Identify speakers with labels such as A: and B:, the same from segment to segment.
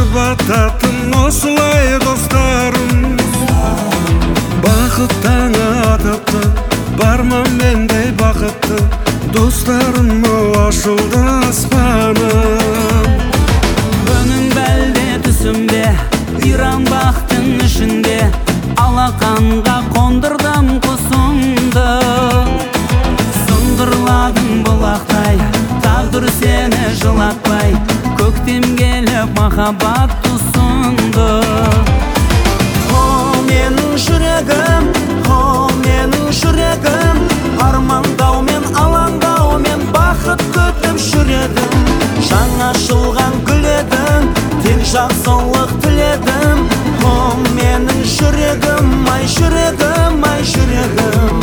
A: Жұбататын осылай достарым, бақыт таңы атыпты, барма мендей бақытты достарым, ашылды аспаным.
B: Өнің бәлде түсімде, иран бақтың ішінде, алақанға қондырдым құсымды. Сыңғырладың бұлақтай, тағдыр сені жылатпай, көктем келіп махаббат тұсынды.
C: О, менің жүрегім, о, менің жүрегім, армандаумен, алаңдаумен бақыт күтіп жүредім. Жаңа ашылған гүл едің, тек жақсылық тіледім. О, менің жүрегім, ай жүрегім, ай жүрегім.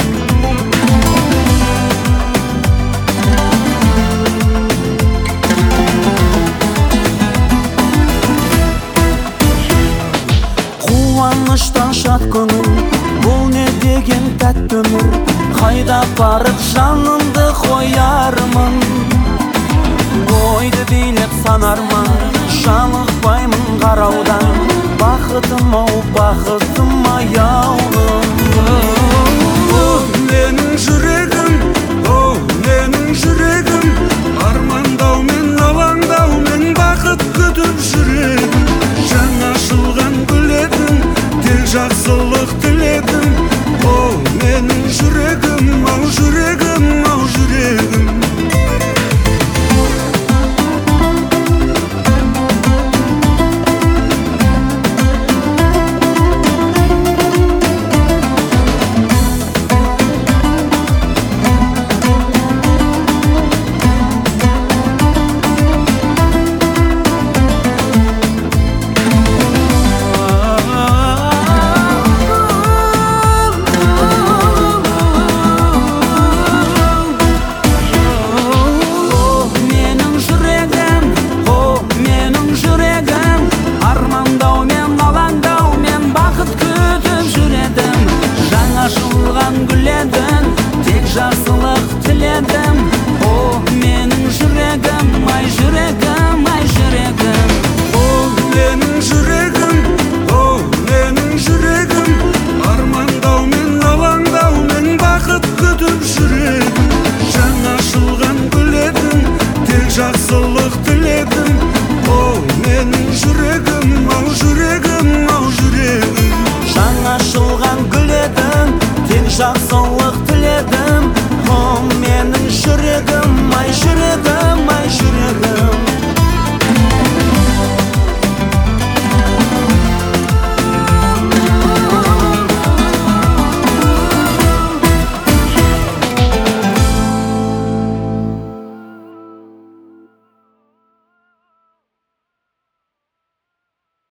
C: Қуаныштан шат көңіл, бұл не деген тәтті өмір. Қайда барып жанымды қоярмын, ойды билеп санармын, жалықпаймын қараудан. Бақытым ау, бақытым аяулым.
A: Менің жүрегім, о, менің жүрегім, армандаумен, алаңдаумен бақыт күтіп жүредім. Жаңа ашылған гүл едің, тек жақсылық тіледім. О, менің жүрегім, ау жүрегім, ау жүрегім.
B: Ашылған гүл едің, тек жақсылық тіледім. О, менің жүрегім, ай жүрегім, ай жүрегім.
A: О, менің жүрегім.